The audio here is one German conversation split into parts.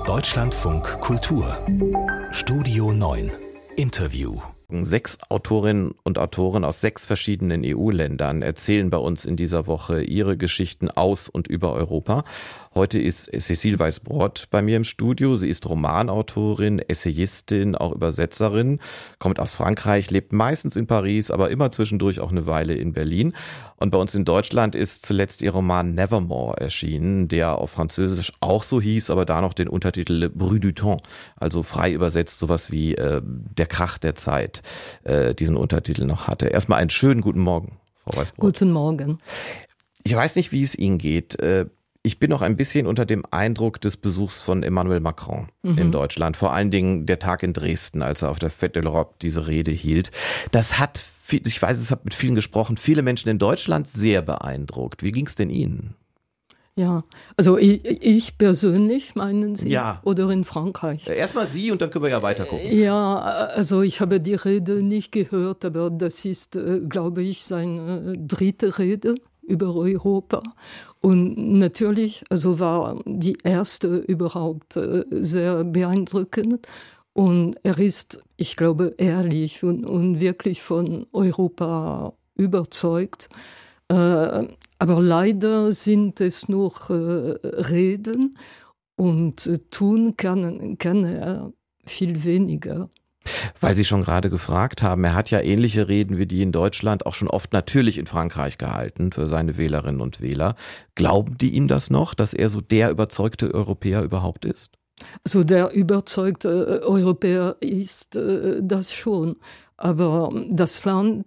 Deutschlandfunk Kultur Studio 9 Interview. 6 Autorinnen und Autoren aus 6 verschiedenen EU-Ländern erzählen bei uns in dieser Woche ihre Geschichten aus und über Europa. Heute ist Cécile Weißbrod bei mir im Studio. Sie ist Romanautorin, Essayistin, auch Übersetzerin, kommt aus Frankreich, lebt meistens in Paris, aber immer zwischendurch auch eine Weile in Berlin. Und bei uns in Deutschland ist zuletzt ihr Roman Nevermore erschienen, der auf Französisch auch so hieß, aber da noch den Untertitel Le Bruit du Temps, also frei übersetzt sowas wie Der Krach der Zeit, diesen Untertitel noch hatte. Erstmal einen schönen guten Morgen, Frau Weißbrod. Guten Morgen. Ich weiß nicht, wie es Ihnen geht. Ich bin noch ein bisschen unter dem Eindruck des Besuchs von Emmanuel Macron in Deutschland. Vor allen Dingen der Tag in Dresden, als er auf der Fête de l'Europe diese Rede hielt. Das hat, ich weiß, es hat mit vielen gesprochen, viele Menschen in Deutschland sehr beeindruckt. Wie ging es denn Ihnen? Ja, also ich persönlich, meinen Sie? Ja. Oder in Frankreich? Erstmal Sie und dann können wir ja weiter gucken. Ja, also ich habe die Rede nicht gehört, aber das ist, glaube ich, seine dritte Rede über Europa. Und natürlich, also war die erste überhaupt sehr beeindruckend. Und er ist, ich glaube, ehrlich und wirklich von Europa überzeugt. Aber leider sind es nur Reden und tun kann er viel weniger. Weil Sie schon gerade gefragt haben, er hat ja ähnliche Reden wie die in Deutschland auch schon oft natürlich in Frankreich gehalten für seine Wählerinnen und Wähler. Glauben die ihm das noch, dass er so der überzeugte Europäer überhaupt ist? Also der überzeugte Europäer ist das schon. Aber das Land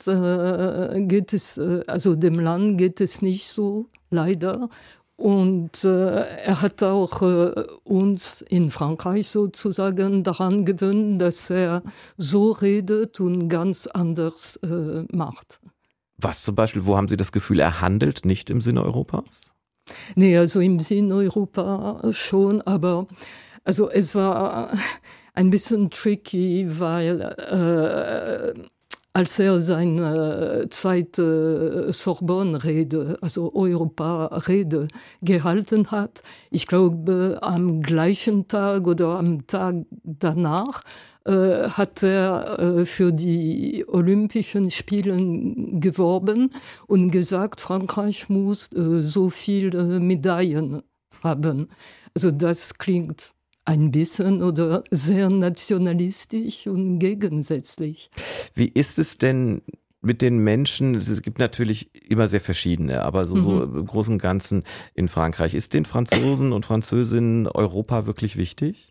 dem Land geht es nicht so, leider. Und er hat auch uns in Frankreich sozusagen daran gewöhnt, dass er so redet und ganz anders macht. Was zum Beispiel, wo haben Sie das Gefühl, er handelt nicht im Sinne Europas? Nee, also im Sinne Europa schon, aber also es war ein bisschen tricky, weil als er seine zweite Sorbonne-Rede, also Europa-Rede gehalten hat, ich glaube am gleichen Tag oder am Tag danach, hat er für die Olympischen Spiele geworben und gesagt, Frankreich muss so viele Medaillen haben. Also das klingt ein bisschen oder sehr nationalistisch und gegensätzlich. Wie ist es denn mit den Menschen? Es gibt natürlich immer sehr verschiedene, aber so im Großen und Ganzen in Frankreich. Ist den Franzosen und Französinnen Europa wirklich wichtig?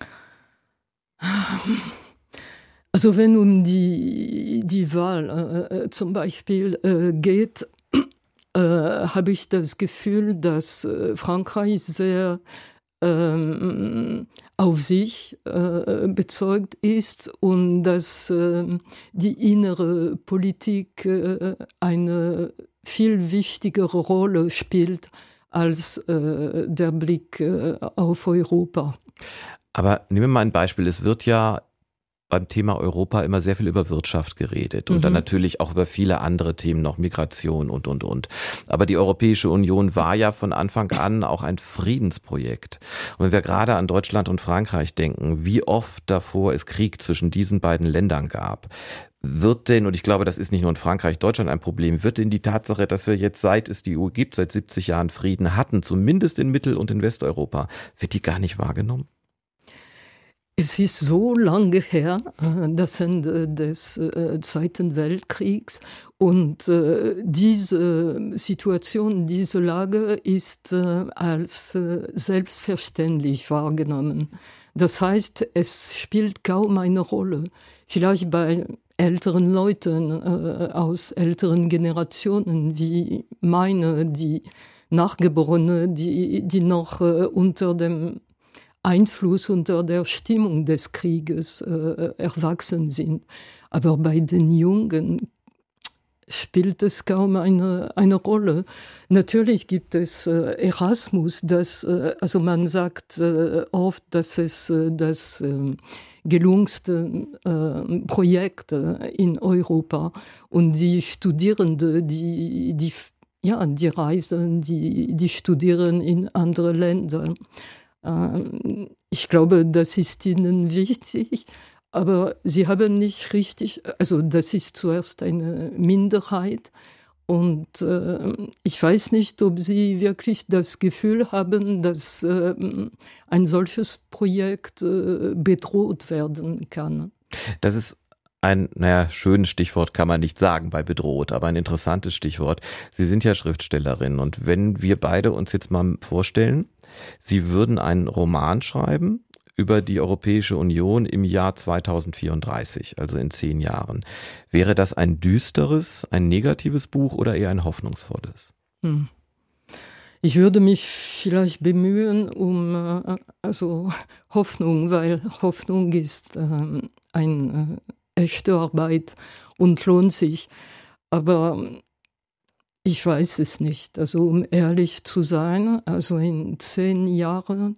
Also wenn um die Wahl zum Beispiel geht, habe ich das Gefühl, dass Frankreich sehr auf sich bezeugt ist und dass die innere Politik eine viel wichtigere Rolle spielt als der Blick auf Europa. Aber nehmen wir mal ein Beispiel. Es wird ja beim Thema Europa immer sehr viel über Wirtschaft geredet und dann natürlich auch über viele andere Themen, noch Migration und. Aber die Europäische Union war ja von Anfang an auch ein Friedensprojekt. Und wenn wir gerade an Deutschland und Frankreich denken, wie oft davor es Krieg zwischen diesen beiden Ländern gab, wird denn, und ich glaube, das ist nicht nur in Frankreich, Deutschland ein Problem, wird denn die Tatsache, dass wir jetzt, seit es die EU gibt, seit 70 Jahren Frieden hatten, zumindest in Mittel- und in Westeuropa, wird die gar nicht wahrgenommen? Es ist so lange her, das Ende des Zweiten Weltkriegs, und diese Situation, diese Lage ist als selbstverständlich wahrgenommen. Das heißt, es spielt kaum eine Rolle. Vielleicht bei älteren Leuten aus älteren Generationen wie meine, die Nachgeborene, die noch unter dem Einfluss, unter der Stimmung des Krieges erwachsen sind. Aber bei den Jungen spielt es kaum eine Rolle. Natürlich gibt es Erasmus, also man sagt oft, dass es das gelungenste Projekt in Europa, und die Studierenden, die reisen, die studieren in andere Länder. Ich glaube, das ist ihnen wichtig, aber sie haben nicht richtig, also das ist zuerst eine Minderheit und ich weiß nicht, ob sie wirklich das Gefühl haben, dass ein solches Projekt bedroht werden kann. Das ist ein, schönes Stichwort kann man nicht sagen bei bedroht, aber ein interessantes Stichwort. Sie sind ja Schriftstellerin und wenn wir beide uns jetzt mal vorstellen, Sie würden einen Roman schreiben über die Europäische Union im Jahr 2034, also in 10 Jahren. Wäre das ein düsteres, ein negatives Buch oder eher ein hoffnungsvolles? Ich würde mich vielleicht bemühen um Hoffnung, weil Hoffnung ist eine echte Arbeit und lohnt sich. Aber ich weiß es nicht. Also um ehrlich zu sein, also in 10 Jahren,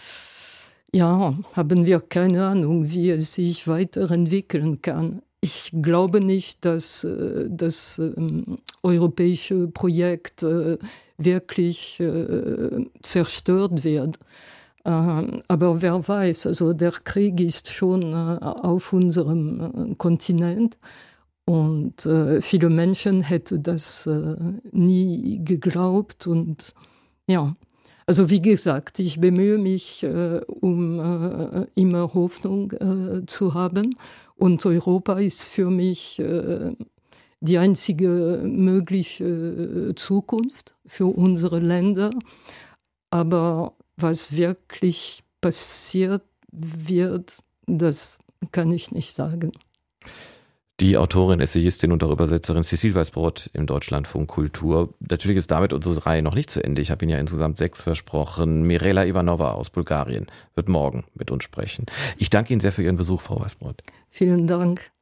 haben wir keine Ahnung, wie es sich weiterentwickeln kann. Ich glaube nicht, dass das europäische Projekt wirklich zerstört wird. Aber wer weiß, also der Krieg ist schon auf unserem Kontinent und viele Menschen hätten das nie geglaubt und also wie gesagt, ich bemühe mich, um immer Hoffnung zu haben und Europa ist für mich die einzige mögliche Zukunft für unsere Länder, aber was wirklich passiert wird, das kann ich nicht sagen. Die Autorin, Essayistin und auch Übersetzerin Cécile Weißbrod im Deutschlandfunk Kultur. Natürlich ist damit unsere Reihe noch nicht zu Ende. Ich habe Ihnen ja insgesamt 6 versprochen. Mirela Ivanova aus Bulgarien wird morgen mit uns sprechen. Ich danke Ihnen sehr für Ihren Besuch, Frau Weißbrod. Vielen Dank.